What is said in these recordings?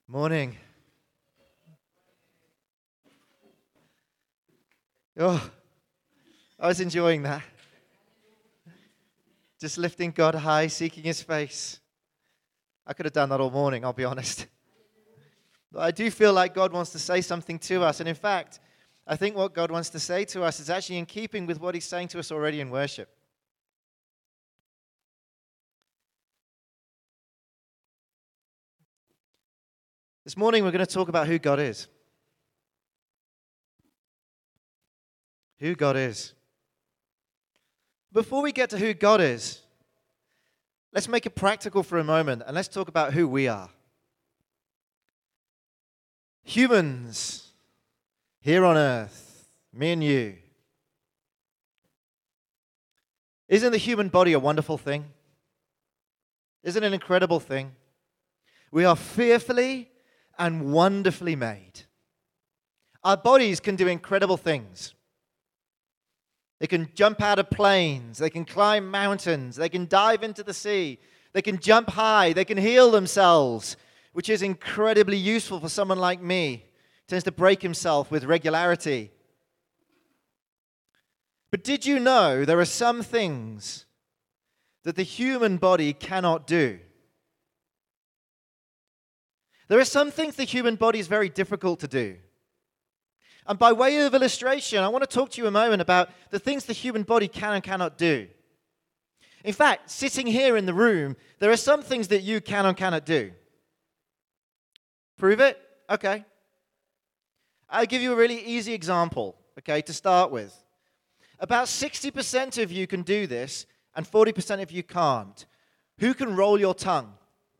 Morning. Oh, I was enjoying that. Just lifting God high, seeking His face. I could have done that all morning, I'll be honest. But I do feel like God wants to say something to us. And in fact, I think what God wants to say to us is actually in keeping with what He's saying to us already in worship. This morning, we're going to talk about who God is. Who God is. Before we get to who God is, let's make it practical for a moment and let's talk about who we are. Humans here on earth, me and you. Isn't the human body a wonderful thing? Isn't it an incredible thing? We are fearfully and wonderfully made. Our bodies can do incredible things. They can jump out of planes. They can climb mountains. They can dive into the sea. They can jump high. They can heal themselves, which is incredibly useful for someone like me who tends to break himself with regularity. But did you know there are some things that the human body cannot do? There are some things the human body is very difficult to do. And by way of illustration, I want to talk to you a moment about the things the human body can and cannot do. In fact, sitting here in the room, there are some things that you can and cannot do. Prove it? Okay. I'll give you a really easy example, okay, to start with. About 60% of you can do this, and 40% of you can't. Who can roll your tongue?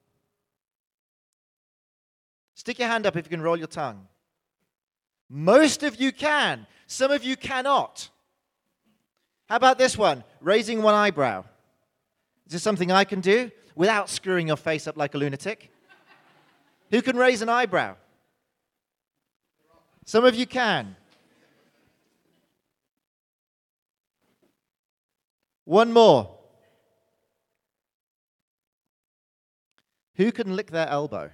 Stick your hand up if you can roll your tongue. Most of you can. Some of you cannot. How about this one? Raising one eyebrow. Is this something I can do without screwing your face up like a lunatic? Who can raise an eyebrow? Some of you can. One more. Who can lick their elbow?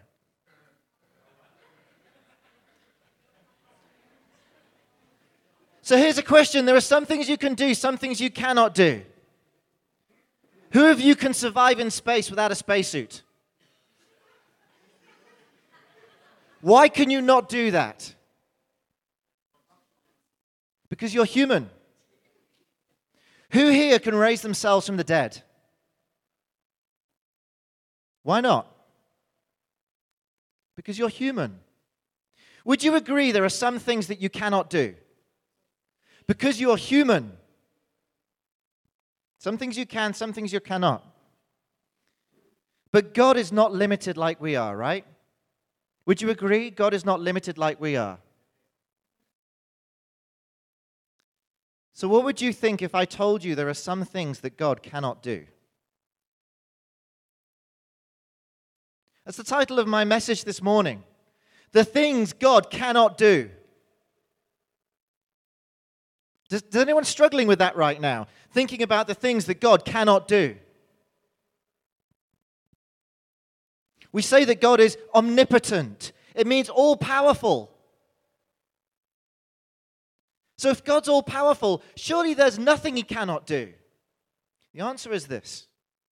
So here's a question. There are some things you can do, some things you cannot do. Who of you can survive in space without a spacesuit? Why can you not do that? Because you're human. Who here can raise themselves from the dead? Why not? Because you're human. Would you agree there are some things that you cannot do? Because you're human. Some things you can, some things you cannot. But God is not limited like we are, right? Would you agree? God is not limited like we are. So what would you think if I told you there are some things that God cannot do? That's the title of my message this morning. The things God cannot do. Does anyone struggling with that right now? Thinking about the things that God cannot do? We say that God is omnipotent. It means all-powerful. So if God's all-powerful, surely there's nothing He cannot do. The answer is this.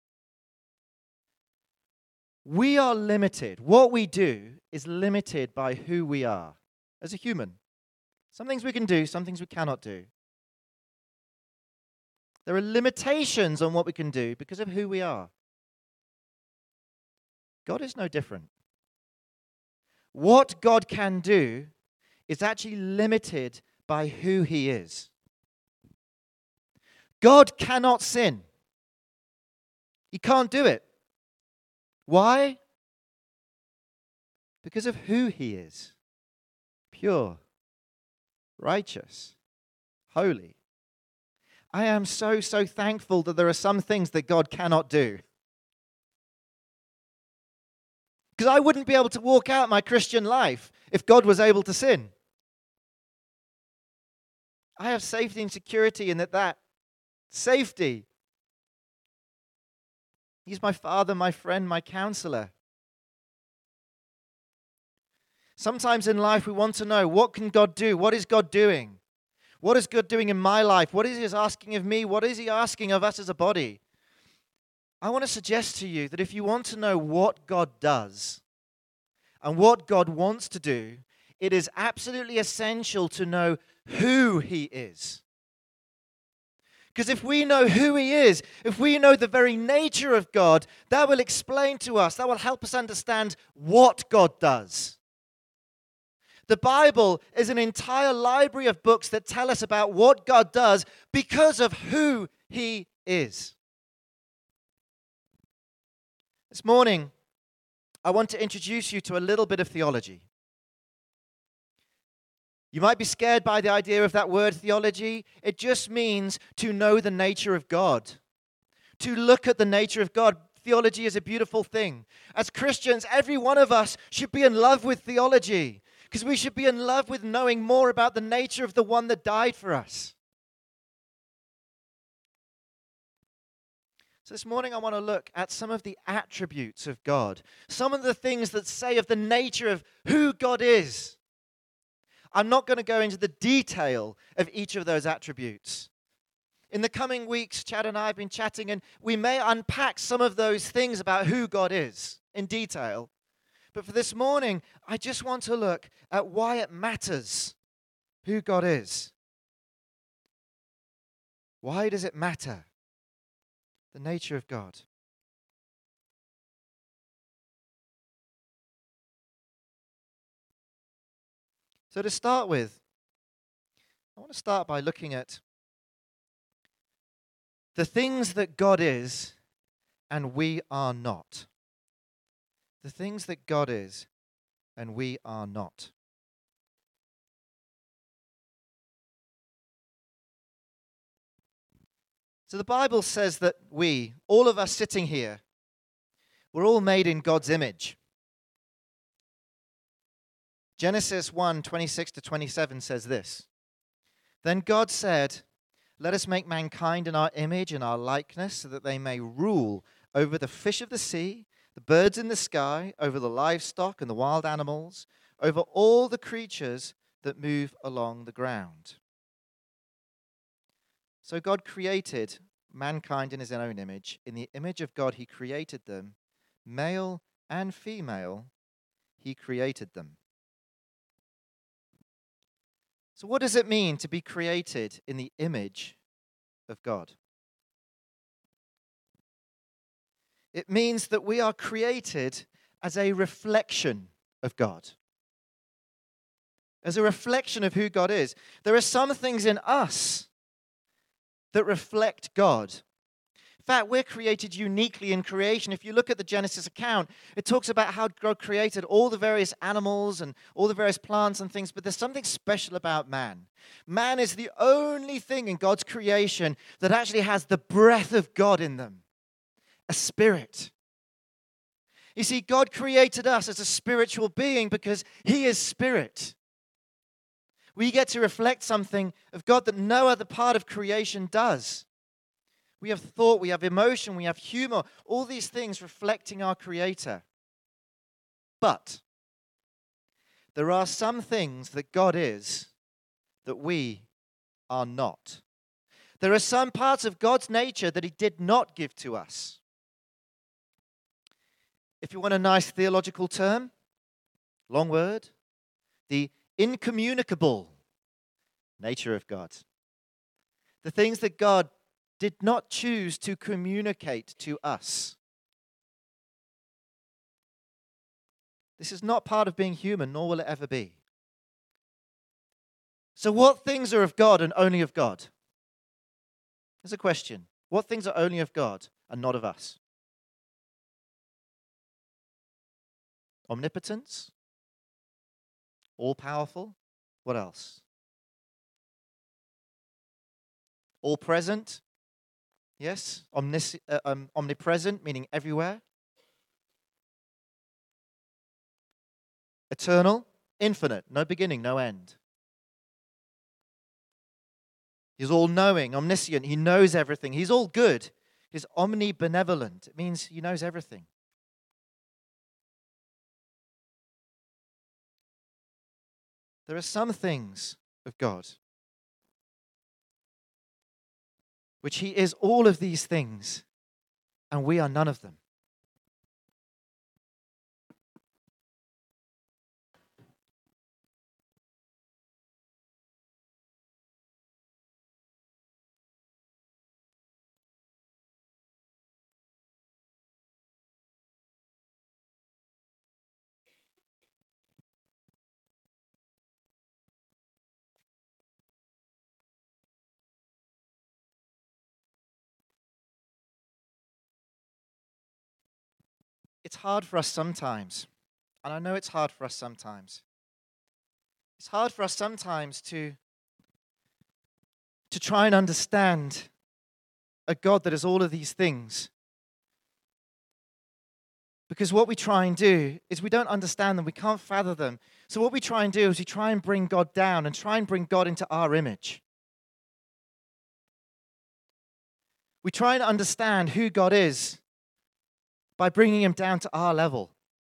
We are limited. What we do is limited by who we are as a human. Some things we can do, some things we cannot do. There are limitations on what we can do because of who we are. God is no different. What God can do is actually limited by who He is. God cannot sin. He can't do it. Why? Because of who He is. Pure, righteous, holy. I am so thankful that there are some things that God cannot do. Because I wouldn't be able to walk out my Christian life if God was able to sin. I have safety and security in that safety. He's my Father, my friend, my counselor. Sometimes in life we want to know, what can God do? What is God doing? What is God doing in my life? What is He asking of me? What is He asking of us as a body? I want to suggest to you that if you want to know what God does and what God wants to do, it is absolutely essential to know who He is. Because if we know who He is, if we know the very nature of God, that will explain to us, that will help us understand what God does. The Bible is an entire library of books that tell us about what God does because of who He is. This morning, I want to introduce you to a little bit of theology. You might be scared by the idea of that word theology. It just means to know the nature of God, to look at the nature of God. Theology is a beautiful thing. As Christians, every one of us should be in love with theology because we should be in love with knowing more about the nature of the one that died for us. So this morning I want to look at some of the attributes of God, some of the things that say of the nature of who God is. I'm not going to go into the detail of each of those attributes. In the coming weeks, Chad and I have been chatting, and we may unpack some of those things about who God is in detail. But for this morning, I just want to look at why it matters who God is. Why does it matter? The nature of God. So to start with, I want to start by looking at the things that God is and we are not. The things that God is and we are not. So the Bible says that we, all of us sitting here, we're all made in God's image. Genesis 1:26-27 says this. Then God said, "Let us make mankind in our image and our likeness, so that they may rule over the fish of the sea, the birds in the sky, over the livestock and the wild animals, over all the creatures that move along the ground." So God created mankind in His own image. In the image of God He created them. Male and female He created them. So what does it mean to be created in the image of God? It means that we are created as a reflection of God. As a reflection of who God is. There are some things in us that reflect God. In fact, we're created uniquely in creation. If you look at the Genesis account, it talks about how God created all the various animals and all the various plants and things, but there's something special about man. Man is the only thing in God's creation that actually has the breath of God in them, a spirit. You see, God created us as a spiritual being because He is spirit. We get to reflect something of God that no other part of creation does. We have thought, we have emotion, we have humor, all these things reflecting our Creator. But there are some things that God is that we are not. There are some parts of God's nature that He did not give to us. If you want a nice theological term, long word, the incommunicable nature of God. The things that God did not choose to communicate to us. This is not part of being human, nor will it ever be. So what things are of God and only of God? There's a question. What things are only of God and not of us? Omnipotence? All-powerful? What else? All-present? Yes. Omnipresent, meaning everywhere. Eternal? Infinite, no beginning, no end. He's all-knowing, omniscient. He knows everything. He's all good. He's omnibenevolent. It means He knows everything. There are some things of God which He is all of these things, and we are none of them. It's hard for us sometimes, and I know it's hard for us sometimes. It's hard for us sometimes to try and understand a God that is all of these things. Because what we try and do is we don't understand them, we can't fathom them. So what we try and do is we try and bring God down and try and bring God into our image. We try and understand who God is by bringing Him down to our level.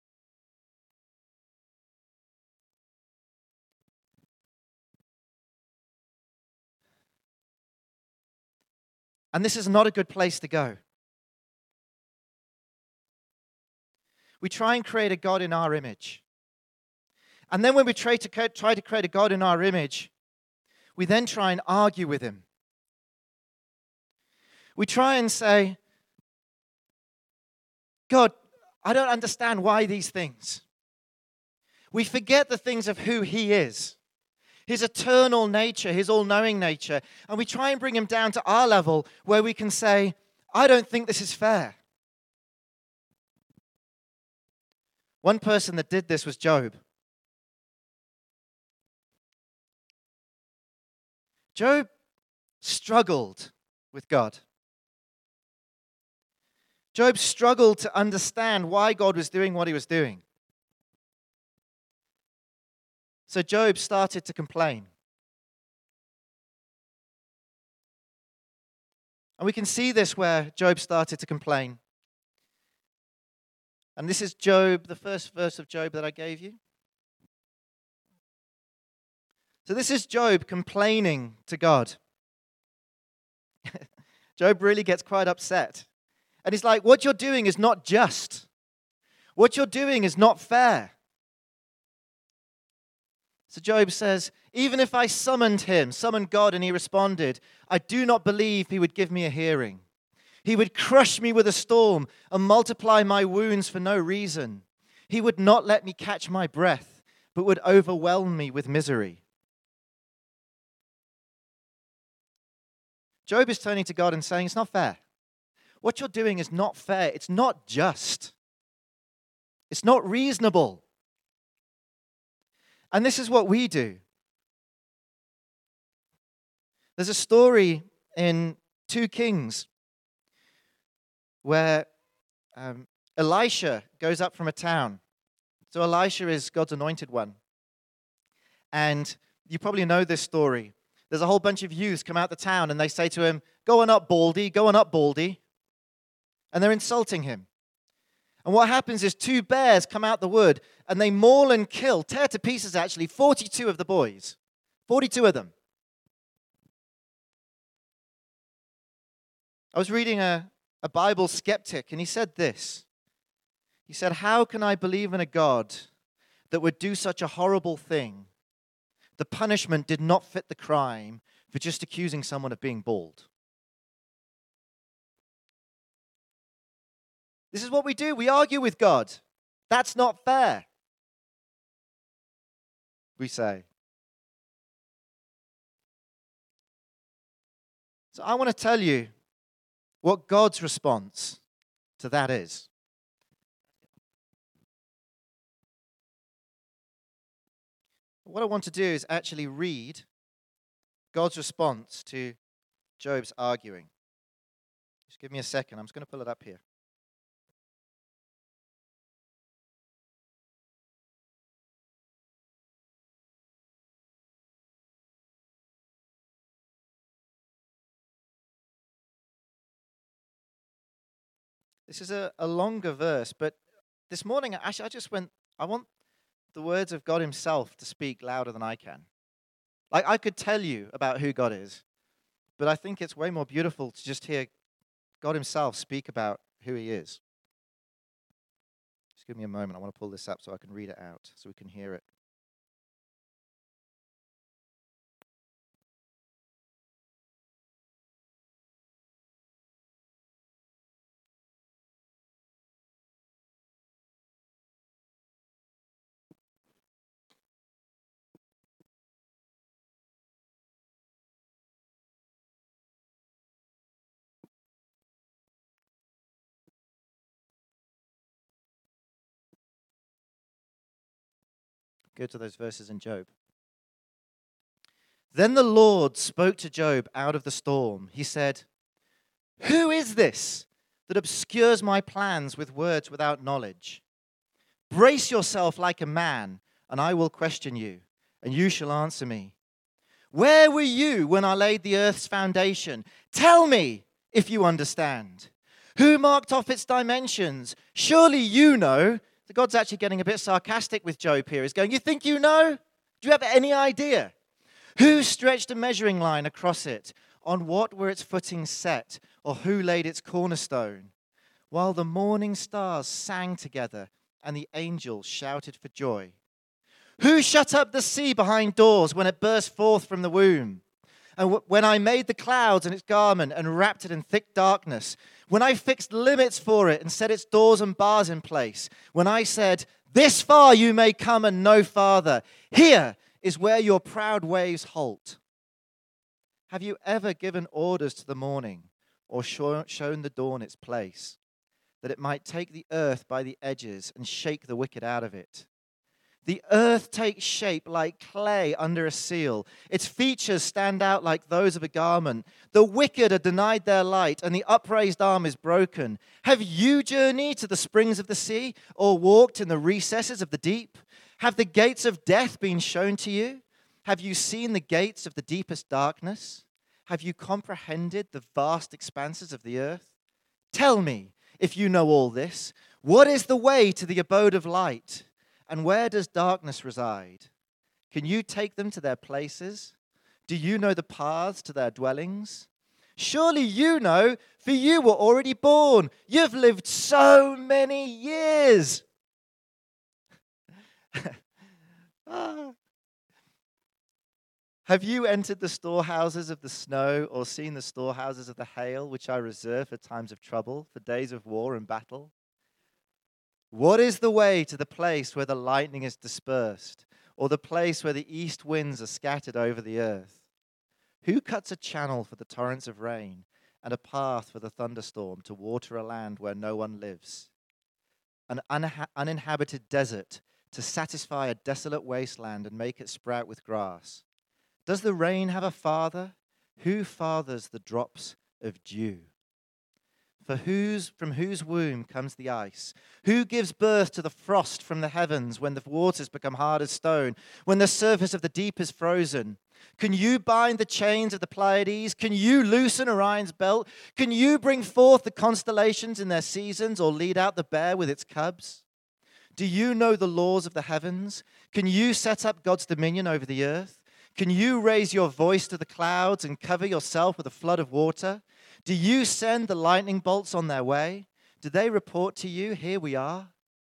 And this is not a good place to go. We try and create a God in our image. And then when we try to create a God in our image, we then try and argue with Him. We try and say, God, I don't understand why these things. We forget the things of who He is. His eternal nature, His all-knowing nature. And we try and bring Him down to our level where we can say, I don't think this is fair. One person that did this was Job. Job struggled with God. Job struggled to understand why God was doing what He was doing. So Job started to complain. And we can see this where Job started to complain. And this is Job, the first verse of Job that I gave you. So this is Job complaining to God. Job really gets quite upset. And he's like, what you're doing is not just. What you're doing is not fair. So Job says, even if I summoned God, and He responded, I do not believe He would give me a hearing. He would crush me with a storm and multiply my wounds for no reason. He would not let me catch my breath, but would overwhelm me with misery. Job is turning to God and saying, it's not fair. What you're doing is not fair. It's not just. It's not reasonable. And this is what we do. There's a story in 2 Kings where Elisha goes up from a town. So Elisha is God's anointed one. And you probably know this story. There's a whole bunch of youths come out the town and they say to him, go on up, Baldy, go on up, Baldy. And they're insulting him. And what happens is 2 bears come out the wood and they maul and kill, tear to pieces actually, 42 of the boys. 42 of them. I was reading a Bible skeptic and he said this. He said, how can I believe in a God that would do such a horrible thing? The punishment did not fit the crime for just accusing someone of being bald. This is what we do. We argue with God. That's not fair, we say. So I want to tell you what God's response to that is. What I want to do is actually read God's response to Job's arguing. Just give me a second. I'm just going to pull it up here. This is a longer verse, but this morning, actually, I want the words of God himself to speak louder than I can. Like, I could tell you about who God is, but I think it's way more beautiful to just hear God himself speak about who he is. Just give me a moment. I want to pull this up so I can read it out, so we can hear it. Go to those verses in Job. Then the Lord spoke to Job out of the storm. He said, "Who is this that obscures my plans with words without knowledge? Brace yourself like a man, and I will question you, and you shall answer me. Where were you when I laid the earth's foundation? Tell me if you understand. Who marked off its dimensions? Surely you know." The God's actually getting a bit sarcastic with Job here. He's going, "You think you know? Do you have any idea? Who stretched a measuring line across it? On what were its footings set? Or who laid its cornerstone? While the morning stars sang together and the angels shouted for joy. Who shut up the sea behind doors when it burst forth from the womb? And when I made the clouds and its garment and wrapped it in thick darkness, when I fixed limits for it and set its doors and bars in place, when I said, 'This far you may come and no farther, here is where your proud waves halt.' Have you ever given orders to the morning or shown the dawn its place, that it might take the earth by the edges and shake the wicked out of it? The earth takes shape like clay under a seal. Its features stand out like those of a garment. The wicked are denied their light, and the upraised arm is broken. Have you journeyed to the springs of the sea, or walked in the recesses of the deep? Have the gates of death been shown to you? Have you seen the gates of the deepest darkness? Have you comprehended the vast expanses of the earth? Tell me, if you know all this, what is the way to the abode of light? And where does darkness reside? Can you take them to their places? Do you know the paths to their dwellings? Surely you know, for you were already born. You've lived so many years." Have you entered the storehouses of the snow, or seen the storehouses of the hail, which I reserve for times of trouble, for days of war and battle? What is the way to the place where the lightning is dispersed, or the place where the east winds are scattered over the earth? Who cuts a channel for the torrents of rain, and a path for the thunderstorm, to water a land where no one lives? An uninhabited desert, to satisfy a desolate wasteland and make it sprout with grass. Does the rain have a father? Who fathers the drops of dew? From whose womb comes the ice? Who gives birth to the frost from the heavens when the waters become hard as stone, when the surface of the deep is frozen? Can you bind the chains of the Pleiades? Can you loosen Orion's belt? Can you bring forth the constellations in their seasons, or lead out the bear with its cubs? Do you know the laws of the heavens? Can you set up God's dominion over the earth? Can you raise your voice to the clouds and cover yourself with a flood of water? Do you send the lightning bolts on their way? Do they report to you, 'Here we are'?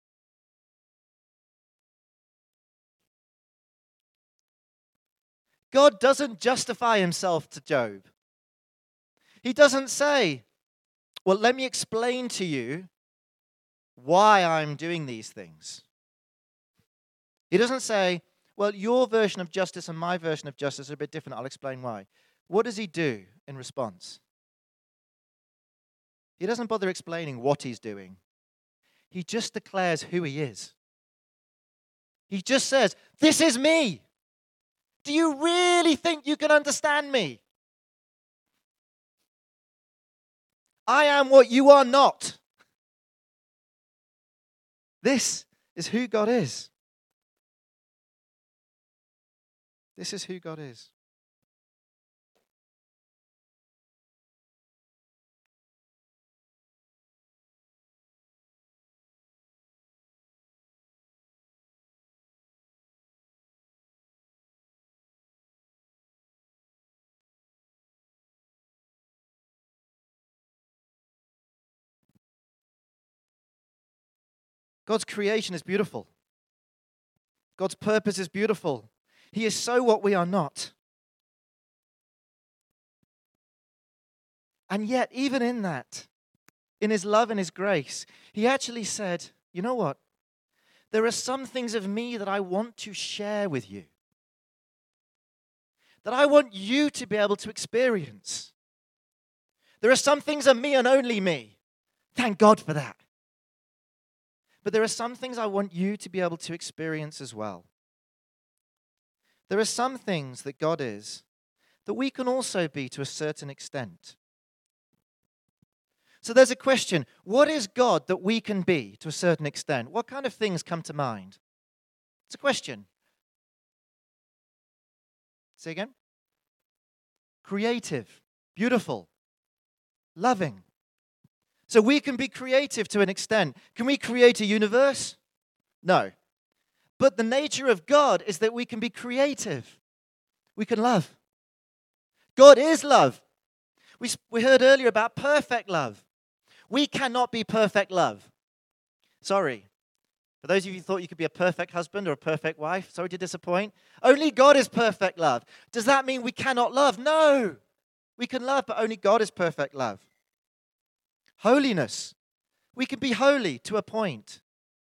God doesn't justify himself to Job. He doesn't say, "Well, let me explain to you why I'm doing these things." He doesn't say, "Well, your version of justice and my version of justice are a bit different. I'll explain why." What does he do in response? He doesn't bother explaining what he's doing. He just declares who he is. He just says, "This is me. Do you really think you can understand me? I am what you are not." This is who God is. This is who God is. God's creation is beautiful. God's purpose is beautiful. He is so what we are not. And yet, even in that, in his love and his grace, he actually said, you know what? There are some things of me that I want to share with you, that I want you to be able to experience. There are some things of me and only me. Thank God for that. But there are some things I want you to be able to experience as well. There are some things that God is that we can also be to a certain extent. So there's a question, what is God that we can be to a certain extent? What kind of things come to mind? It's a question. Say again. Creative, beautiful, loving. So we can be creative to an extent. Can we create a universe? No. But the nature of God is that we can be creative. We can love. God is love. We heard earlier about perfect love. We cannot be perfect love. Sorry. For those of you who thought you could be a perfect husband or a perfect wife, sorry to disappoint. Only God is perfect love. Does that mean we cannot love? No. We can love, but only God is perfect love. Holiness. We can be holy to a point.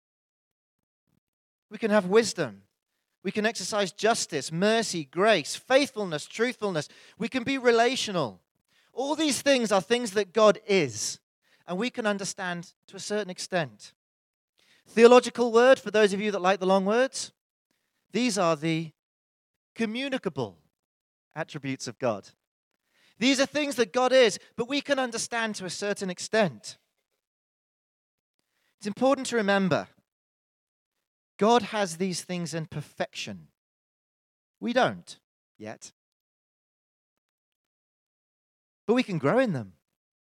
We can have wisdom. We can exercise justice, mercy, grace, faithfulness, truthfulness. We can be relational. All these things are things that God is, and we can understand to a certain extent. Theological word, for those of you that like the long words, these are the communicable attributes of God. These are things that God is, but we can understand to a certain extent. It's important to remember, God has these things in perfection. We don't yet. But we can grow in them.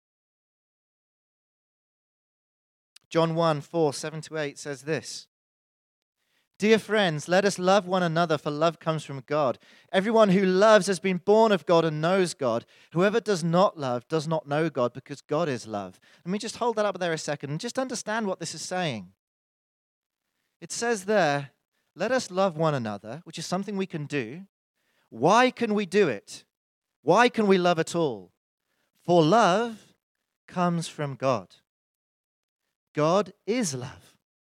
John 1, 4, 7-8 says this. Dear friends, let us love one another, for love comes from God. Everyone who loves has been born of God and knows God. Whoever does not love does not know God, because God is love. Let me just hold that up there a second and just understand what this is saying. It says there, let us love one another, which is something we can do. Why can we do it? Why can we love at all? For love comes from God. God is love.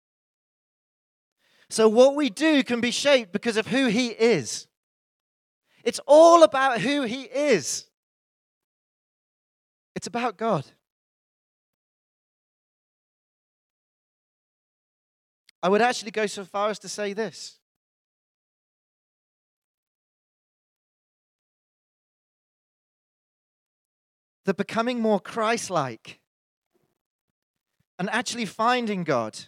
So what we do can be shaped because of who He is. It's all about who He is. It's about God. I would actually go so far as to say this. That becoming more Christ-like and actually finding God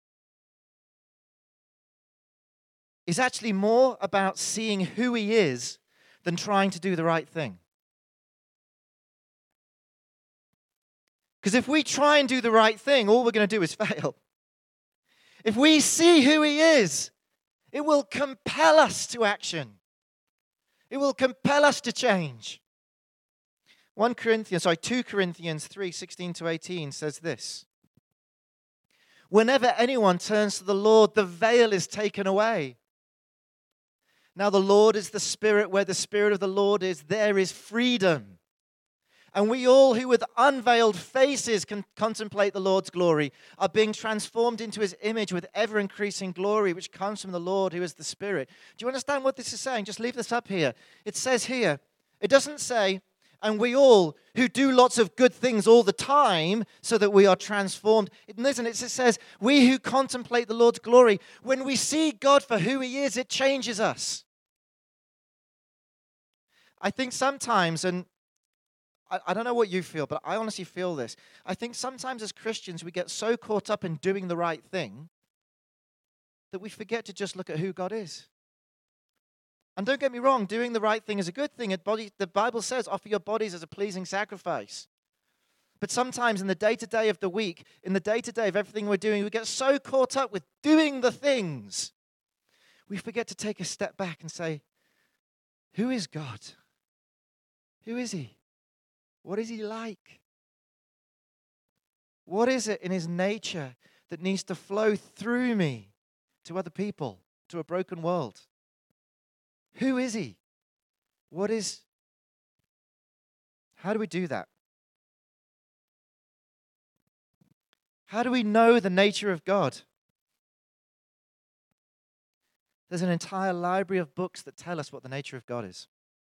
is actually more about seeing who He is than trying to do the right thing. Because if we try and do the right thing, all we're going to do is fail. If we see who He is, it will compel us to action. It will compel us to change. 2 Corinthians 3, 16-18 says this. Whenever anyone turns to the Lord, the veil is taken away. Now the Lord is the Spirit. Where the Spirit of the Lord is, there is freedom. And we all who with unveiled faces can contemplate the Lord's glory are being transformed into His image with ever-increasing glory, which comes from the Lord who is the Spirit. Do you understand what this is saying? Just leave this up here. It says here, it doesn't say, and we all who do lots of good things all the time so that we are transformed. Listen, it says, we who contemplate the Lord's glory, when we see God for who He is, it changes us. I think sometimes, and I don't know what you feel, but I honestly feel this. I think sometimes as Christians, we get so caught up in doing the right thing that we forget to just look at who God is. And don't get me wrong, doing the right thing is a good thing. The Bible says, offer your bodies as a pleasing sacrifice. But sometimes in the day-to-day of the week, in the day-to-day of everything we're doing, we get so caught up with doing the things, we forget to take a step back and say, who is God? Who is He? What is He like? What is it in His nature that needs to flow through me to other people, to a broken world? Who is he? How do we do that? How do we know the nature of God? There's an entire library of books that tell us what the nature of God is.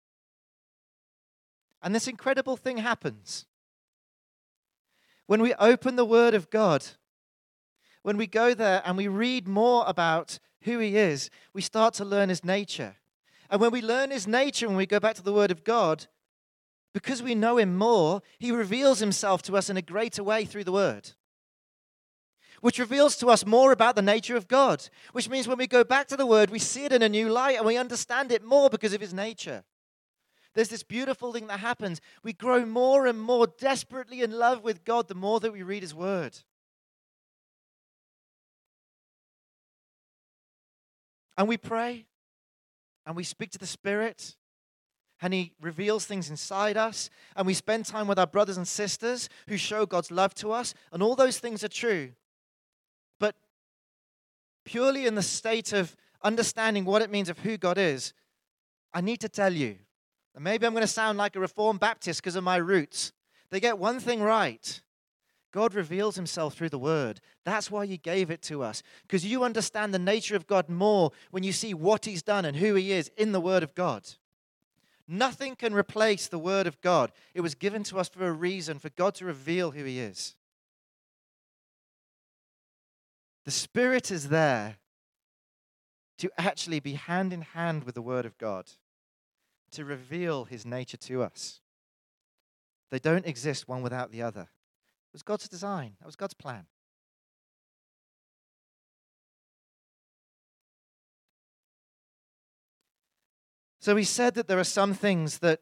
And this incredible thing happens. When we open the Word of God, when we go there and we read more about who he is, we start to learn his nature. And when we learn his nature, when we go back to the Word of God, because we know him more, he reveals himself to us in a greater way through the Word, which reveals to us more about the nature of God, which means when we go back to the Word, we see it in a new light and we understand it more because of his nature. There's this beautiful thing that happens. We grow more and more desperately in love with God the more that we read his Word. And we pray, and we speak to the Spirit, and he reveals things inside us, and we spend time with our brothers and sisters who show God's love to us, and all those things are true. But purely in the state of understanding what it means of who God is, I need to tell you, and maybe I'm going to sound like a Reformed Baptist because of my roots. They get one thing right. God reveals himself through the Word. That's why he gave it to us. Because you understand the nature of God more when you see what he's done and who he is in the Word of God. Nothing can replace the Word of God. It was given to us for a reason, for God to reveal who he is. The Spirit is there to actually be hand in hand with the Word of God, to reveal his nature to us. They don't exist one without the other. It was God's design. That was God's plan. So he said that there are some things that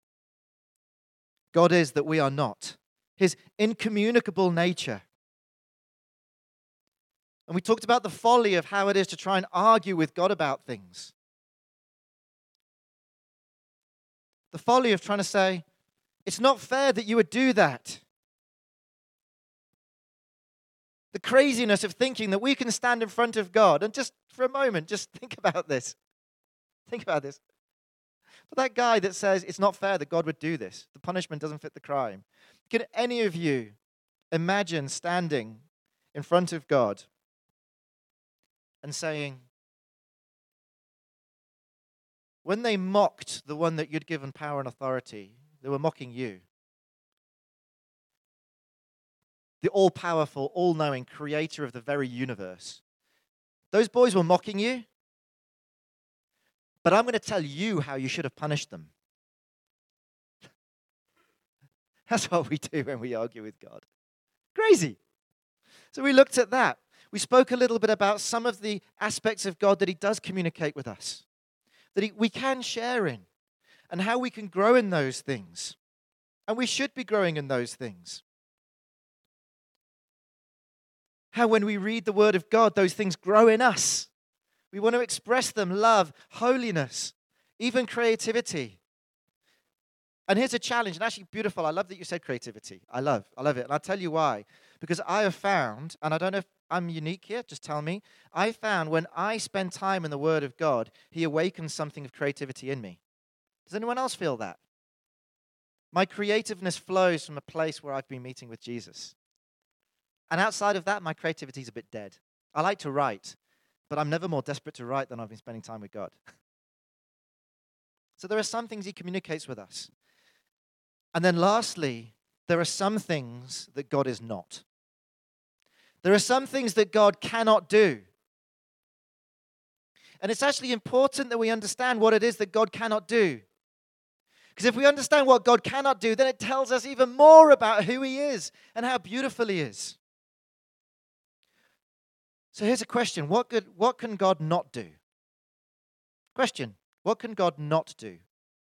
God is that we are not. His incommunicable nature. And we talked about the folly of how it is to try and argue with God about things. The folly of trying to say, it's not fair that you would do that. The craziness of thinking that we can stand in front of God. And just for a moment, just think about this. Think about this. For that guy that says it's not fair that God would do this, the punishment doesn't fit the crime. Can any of you imagine standing in front of God and saying, when they mocked the one that you'd given power and authority, they were mocking you? The all-powerful, all-knowing creator of the very universe. Those boys were mocking you, but I'm going to tell you how you should have punished them. That's what we do when we argue with God. Crazy. So we looked at that. We spoke a little bit about some of the aspects of God that he does communicate with us, that we can share in, and how we can grow in those things. And we should be growing in those things. How when we read the Word of God, those things grow in us. We want to express them: love, holiness, even creativity. And here's a challenge, and actually beautiful. I love that you said creativity. I love it. And I'll tell you why. Because I have found, and I don't know if I'm unique here, just tell me. I found when I spend time in the Word of God, he awakens something of creativity in me. Does anyone else feel that? My creativeness flows from a place where I've been meeting with Jesus. And outside of that, my creativity is a bit dead. I like to write, but I'm never more desperate to write than I've been spending time with God. So there are some things he communicates with us. And then lastly, there are some things that God is not. There are some things that God cannot do. And it's actually important that we understand what it is that God cannot do. Because if we understand what God cannot do, then it tells us even more about who he is and how beautiful he is. So here's a question. What can God not do? Question. What can God not do?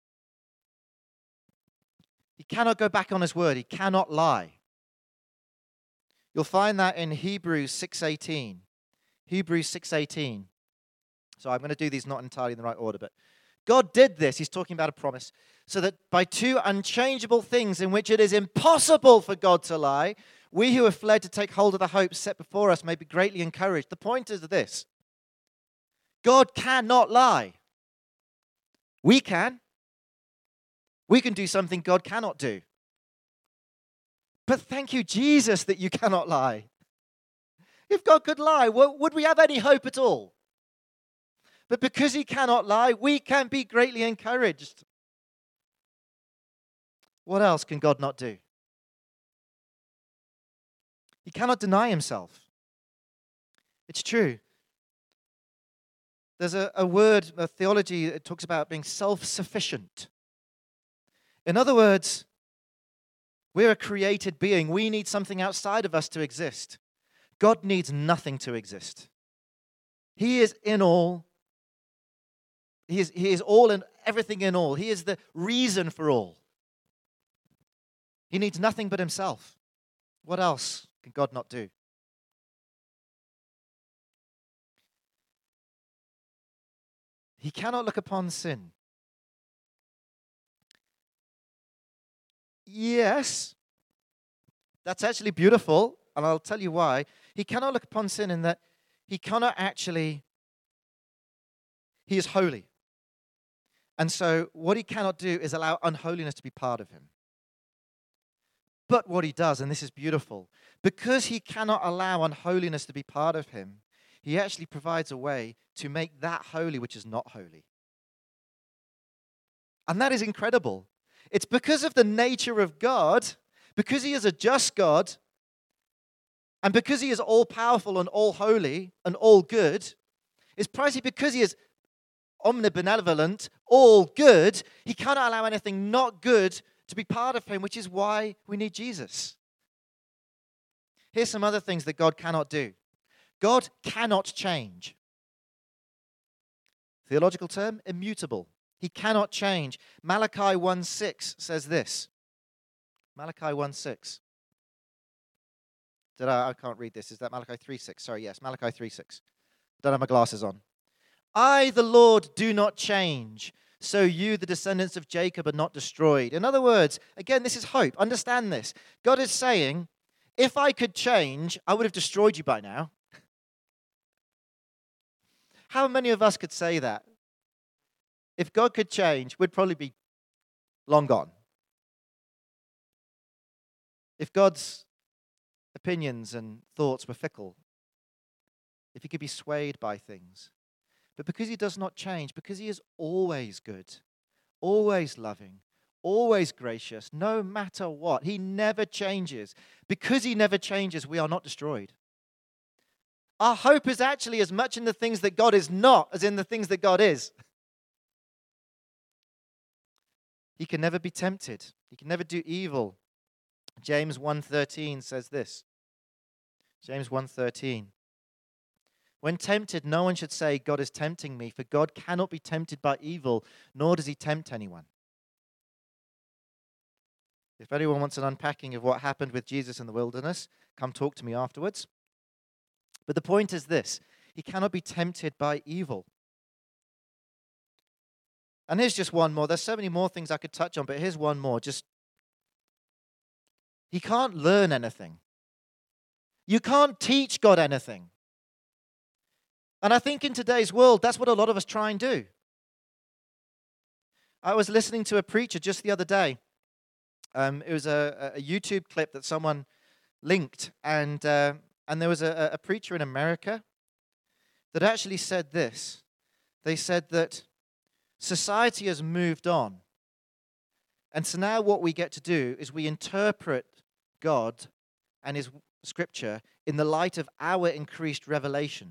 He cannot go back on his word. He cannot lie. You'll find that in Hebrews 6:18. Hebrews 6:18. So I'm going to do these not entirely in the right order, but God did this, he's talking about a promise, so that by two unchangeable things in which it is impossible for God to lie, we who have fled to take hold of the hope set before us may be greatly encouraged. The point is this: God cannot lie. We can. We can do something God cannot do. But thank you, Jesus, that you cannot lie. If God could lie, would we have any hope at all? But because he cannot lie, we can be greatly encouraged. What else can God not do? He cannot deny himself. It's true. There's a word, a theology that talks about being self-sufficient. In other words, we're a created being. We need something outside of us to exist. God needs nothing to exist. He is in all. He is all and everything in all. He is the reason for all. He needs nothing but himself. What else can God not do? He cannot look upon sin. Yes, that's actually beautiful, and I'll tell you why. He cannot look upon sin in that he cannot actually, he is holy. And so what he cannot do is allow unholiness to be part of him. But what he does, and this is beautiful, because he cannot allow unholiness to be part of him, he actually provides a way to make that holy which is not holy. And that is incredible. It's because of the nature of God, because he is a just God, and because he is all-powerful and all-holy and all-good, it's precisely because he is omnibenevolent, all-good, he cannot allow anything not good to be part of him, which is why we need Jesus. Here's some other things that God cannot do. God cannot change. Theological term, immutable. He cannot change. Malachi 1:6 says this. Malachi 1:6. I can't read this. Is that Malachi 3:6? Sorry, yes, Malachi 3:6. Don't have my glasses on. I, the Lord, do not change, so you, the descendants of Jacob, are not destroyed. In other words, again, this is hope. Understand this. God is saying, if I could change, I would have destroyed you by now. How many of us could say that? If God could change, we'd probably be long gone. If God's opinions and thoughts were fickle, if he could be swayed by things. But because he does not change, because he is always good, always loving, always gracious, no matter what, he never changes. Because he never changes, we are not destroyed. Our hope is actually as much in the things that God is not as in the things that God is. He can never be tempted. He can never do evil. James 1:13 says this. James 1:13. When tempted, no one should say, God is tempting me, for God cannot be tempted by evil, nor does he tempt anyone. If anyone wants an unpacking of what happened with Jesus in the wilderness, come talk to me afterwards. But the point is this: he cannot be tempted by evil. And here's just one more. There's so many more things I could touch on, but here's one more. He can't learn anything. You can't teach God anything. And I think in today's world, that's what a lot of us try and do. I was listening to a preacher just the other day. It was a YouTube clip that someone linked, and there was a preacher in America that actually said this. They said that society has moved on, and so now what we get to do is we interpret God and his scripture in the light of our increased revelation.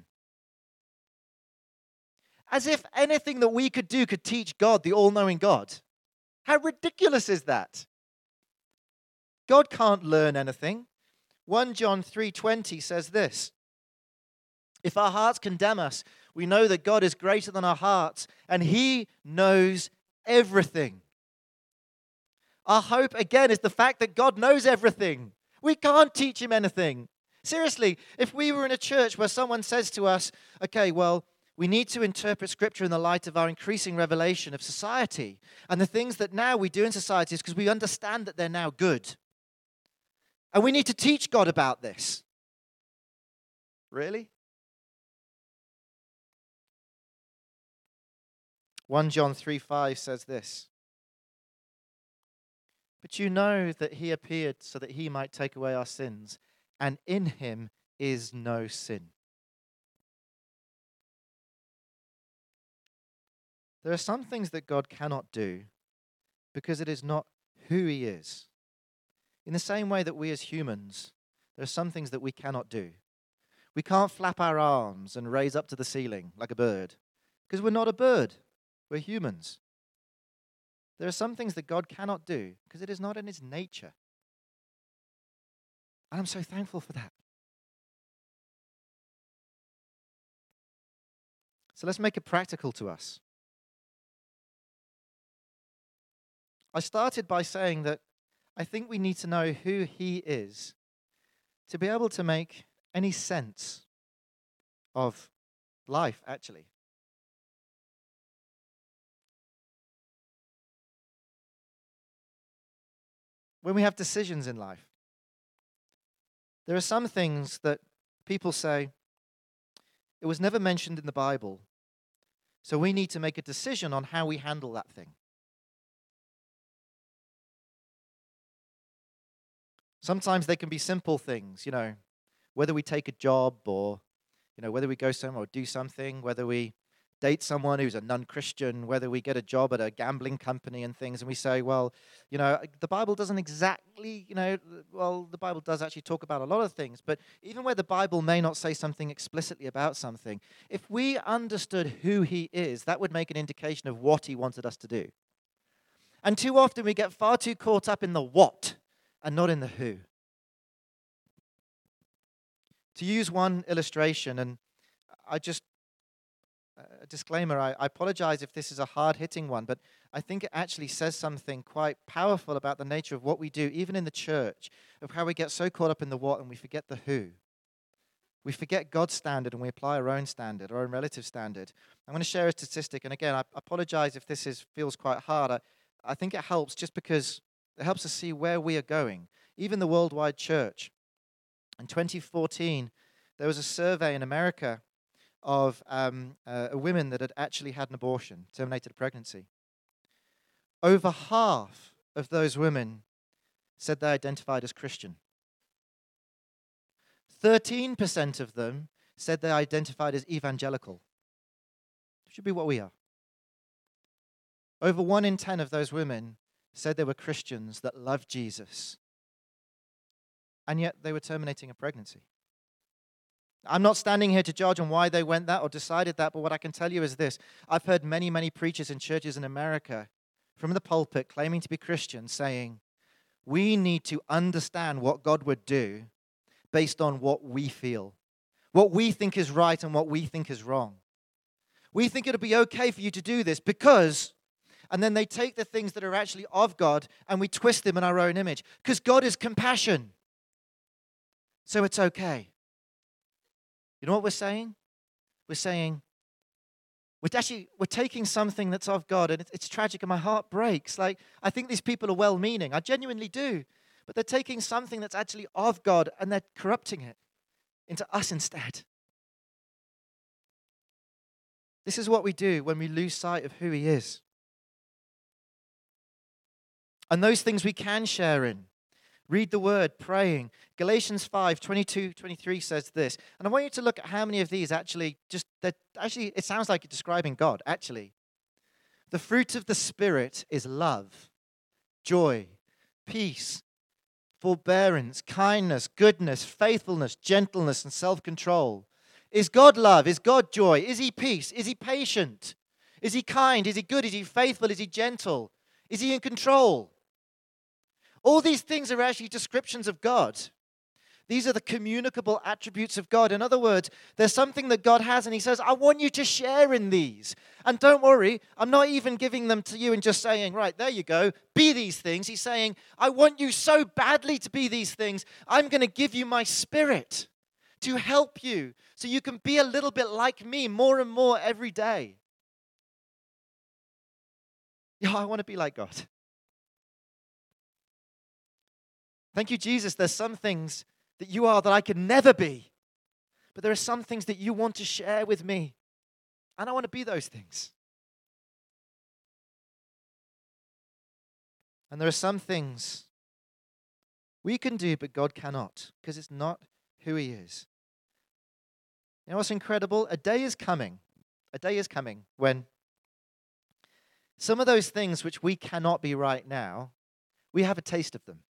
As if anything that we could do could teach God, the all-knowing God. How ridiculous is that? God can't learn anything. 1 John 3:20 says this. If our hearts condemn us, we know that God is greater than our hearts, and he knows everything. Our hope, again, is the fact that God knows everything. We can't teach him anything. Seriously, if we were in a church where someone says to us, okay, well, We need to interpret Scripture in the light of our increasing revelation of society and the things that now we do in societies because we understand that they're now good. And we need to teach God about this. Really? 1 John 3:5 says this. But you know that he appeared so that he might take away our sins, and in him is no sin. There are some things that God cannot do because it is not who he is. In the same way that we as humans, there are some things that we cannot do. We can't flap our arms and raise up to the ceiling like a bird because we're not a bird. We're humans. There are some things that God cannot do because it is not in his nature. And I'm so thankful for that. So let's make it practical to us. I started by saying that I think we need to know who he is to be able to make any sense of life, actually. When we have decisions in life, there are some things that people say, it was never mentioned in the Bible, so we need to make a decision on how we handle that thing. Sometimes they can be simple things, whether we take a job or, whether we go somewhere or do something, whether we date someone who's a non-Christian, whether we get a job at a gambling company and things, and we say, well, the Bible doesn't exactly, the Bible does actually talk about a lot of things, but even where the Bible may not say something explicitly about something, if we understood who he is, that would make an indication of what he wanted us to do. And too often we get far too caught up in the what and not in the who. To use one illustration, and a disclaimer, I apologize if this is a hard-hitting one, but I think it actually says something quite powerful about the nature of what we do, even in the church, of how we get so caught up in the what and we forget the who. We forget God's standard and we apply our own standard, our own relative standard. I'm going to share a statistic, and again, I apologize if this feels quite hard. I think it helps just because it helps us see where we are going, even the worldwide church. In 2014, there was a survey in America of women that had actually had an abortion, terminated a pregnancy. Over half of those women said they identified as Christian. 13% of them said they identified as evangelical. Should be what we are. Over 1 in 10 of those women said they were Christians that loved Jesus. And yet they were terminating a pregnancy. I'm not standing here to judge on why they went that or decided that, but what I can tell you is this. I've heard many, many preachers in churches in America from the pulpit claiming to be Christians saying, we need to understand what God would do based on what we feel, what we think is right and what we think is wrong. We think it'll be okay for you to do this because, and then they take the things that are actually of God and we twist them in our own image because God is compassion. So it's okay. You know what we're saying? We're saying, we're taking something that's of God, and it's tragic, and my heart breaks. Like, I think these people are well-meaning. I genuinely do. But they're taking something that's actually of God, and they're corrupting it into us instead. This is what we do when we lose sight of who he is. And those things we can share in. Read the word, praying. Galatians 5:22-23 says this. And I want you to look at how many of these actually it sounds like it's describing God, actually. The fruit of the Spirit is love, joy, peace, forbearance, kindness, goodness, faithfulness, gentleness, and self-control. Is God love? Is God joy? Is he peace? Is he patient? Is he kind? Is he good? Is he faithful? Is he gentle? Is he in control? All these things are actually descriptions of God. These are the communicable attributes of God. In other words, there's something that God has, and he says, I want you to share in these. And don't worry, I'm not even giving them to you and just saying, right, there you go, be these things. He's saying, I want you so badly to be these things, I'm going to give you my Spirit to help you so you can be a little bit like me more and more every day. Yeah, I want to be like God. Thank you, Jesus. There's some things that you are that I could never be. But there are some things that you want to share with me. And I want to be those things. And there are some things we can do, but God cannot, because it's not who He is. You know what's incredible? A day is coming when some of those things which we cannot be right now, we have a taste of them.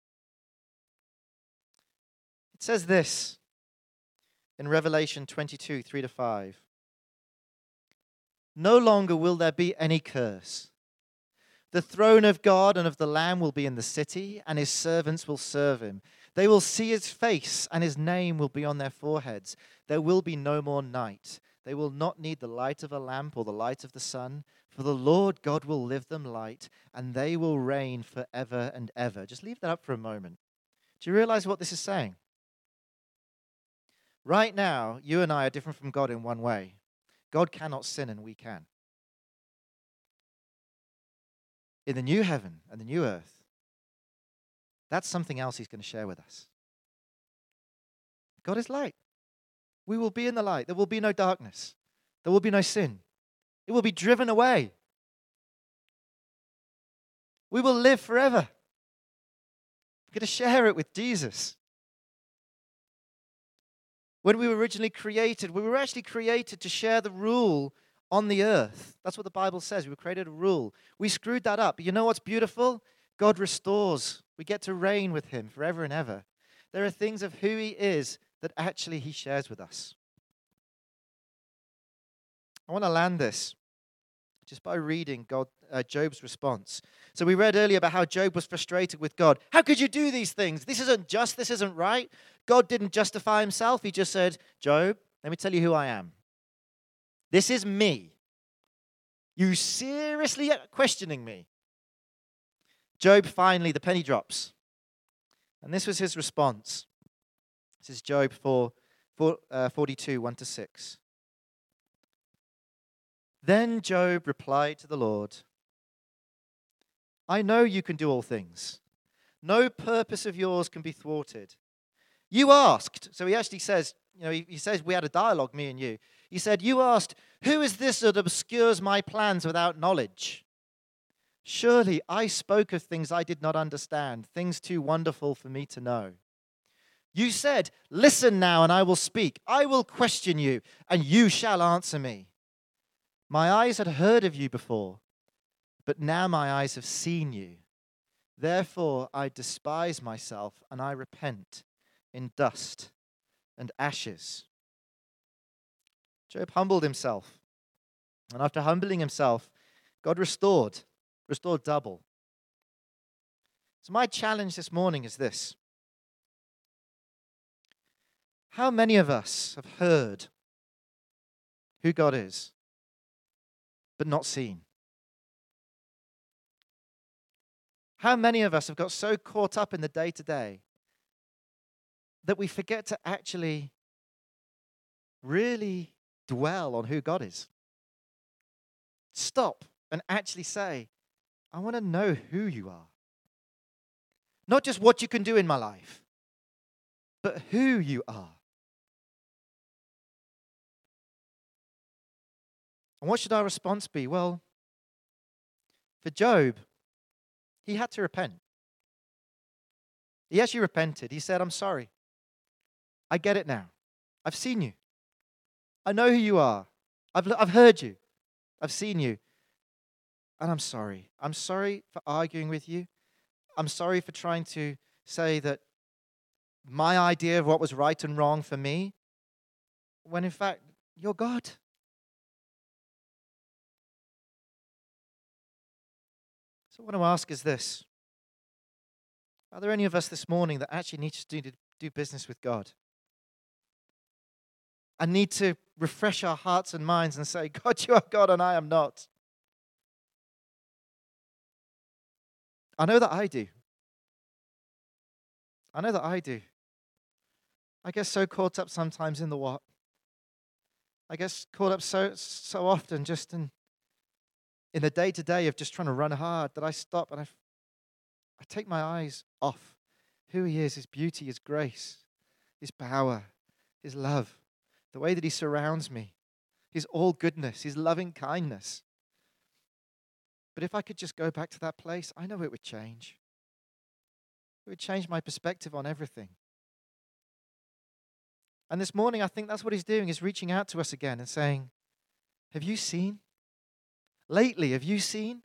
It says this in Revelation 22, 3-5. No longer will there be any curse. The throne of God and of the Lamb will be in the city, and His servants will serve Him. They will see His face, and His name will be on their foreheads. There will be no more night. They will not need the light of a lamp or the light of the sun, for the Lord God will give them light, and they will reign forever and ever. Just leave that up for a moment. Do you realize what this is saying? Right now, you and I are different from God in one way. God cannot sin, and we can. In the new heaven and the new earth, that's something else He's going to share with us. God is light. We will be in the light. There will be no darkness. There will be no sin. It will be driven away. We will live forever. We're going to share it with Jesus. When we were originally created, we were actually created to share the rule on the earth. That's what the Bible says. We were created a rule. We screwed that up. But you know what's beautiful? God restores. We get to reign with Him forever and ever. There are things of who He is that actually He shares with us. I want to land this just by reading Job's response. So we read earlier about how Job was frustrated with God. How could you do these things? This isn't just. This isn't right. God didn't justify Himself. He just said, Job, let me tell you who I am. This is me. You seriously questioning me? Job finally, the penny drops. And this was his response. This is Job 42, 1-6. Then Job replied to the Lord, I know you can do all things. No purpose of yours can be thwarted. You asked, so he actually says, he says we had a dialogue, me and you. He said, you asked, who is this that obscures my plans without knowledge? Surely I spoke of things I did not understand, things too wonderful for me to know. You said, listen now and I will speak. I will question you and you shall answer me. My eyes had heard of you before, but now my eyes have seen you. Therefore I despise myself and I repent in dust and ashes. Job humbled himself. And after humbling himself, God restored double. So my challenge this morning is this. How many of us have heard who God is, but not seen? How many of us have got so caught up in the day-to-day that we forget to actually really dwell on who God is? Stop and actually say, I want to know who you are. Not just what you can do in my life, but who you are. And what should our response be? Well, for Job, he had to repent. He actually repented. He said, I'm sorry. I get it now. I've seen you. I know who you are. I've heard you. I've seen you. And I'm sorry. I'm sorry for arguing with you. I'm sorry for trying to say that my idea of what was right and wrong for me, when in fact, you're God. So what I want to ask is this. Are there any of us this morning that actually need to do business with God? And need to refresh our hearts and minds and say, God, you are God and I am not. I know that I do. I know that I do. I get so caught up sometimes in the what. I get caught up so often just in the day-to-day of just trying to run hard that I stop and I take my eyes off who he is, his beauty, his grace, his power, his love, the way that he surrounds me, his all goodness, his loving kindness. But if I could just go back to that place, I know it would change. It would change my perspective on everything. And this morning, I think that's what he's doing, is reaching out to us again and saying, have you seen? Lately, have you seen?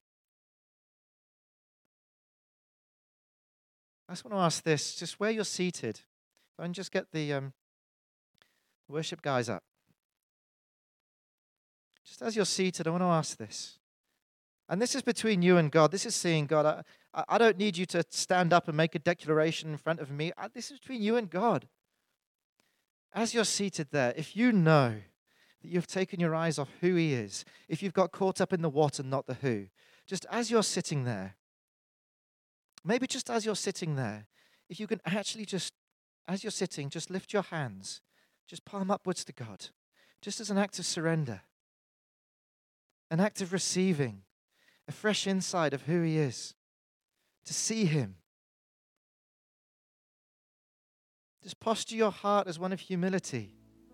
I just want to ask this, just where you're seated. If I can just get the worship guys up. Just as you're seated, I want to ask this. And this is between you and God. This is seeing God. I don't need you to stand up and make a declaration in front of me. This is between you and God. As you're seated there, if you know that you've taken your eyes off who he is, if you've got caught up in the what and not the who, just as you're sitting there, maybe just as you're sitting there, if you can actually just, as you're sitting, just lift your hands, just palm upwards to God, just as an act of surrender, an act of receiving, a fresh insight of who he is, to see him. Just posture your heart as one of humility.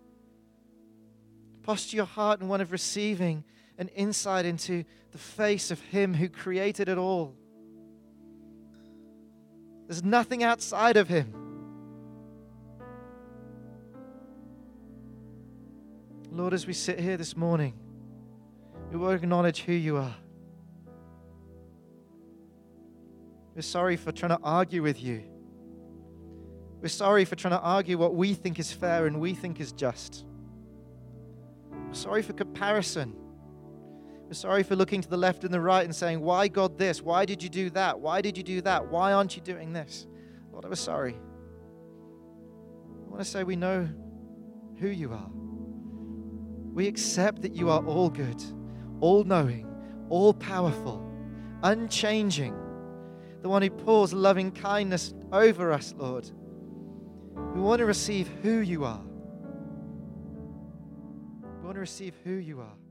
Posture your heart in one of receiving an insight into the face of him who created it all. There's nothing outside of him. Lord, as we sit here this morning, we will acknowledge who you are. We're sorry for trying to argue with you. We're sorry for trying to argue what we think is fair and we think is just. We're sorry for comparison. We're sorry for looking to the left and the right and saying, why God this? Why did you do that? Why did you do that? Why aren't you doing this? Lord, we're sorry. I want to say we know who you are. We accept that you are all good, all-knowing, all-powerful, unchanging, the one who pours loving kindness over us, Lord. We want to receive who you are. We want to receive who you are.